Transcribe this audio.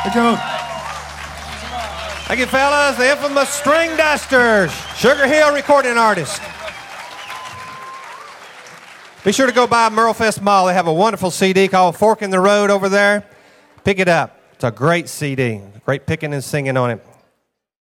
Good job. Thank you, fellas. The infamous String Dusters, Sugar Hill recording artist. Be sure to go by Merlefest Mall. They have a wonderful CD called Fork in the Road over there. Pick it up. It's a great CD. Great picking and singing on it.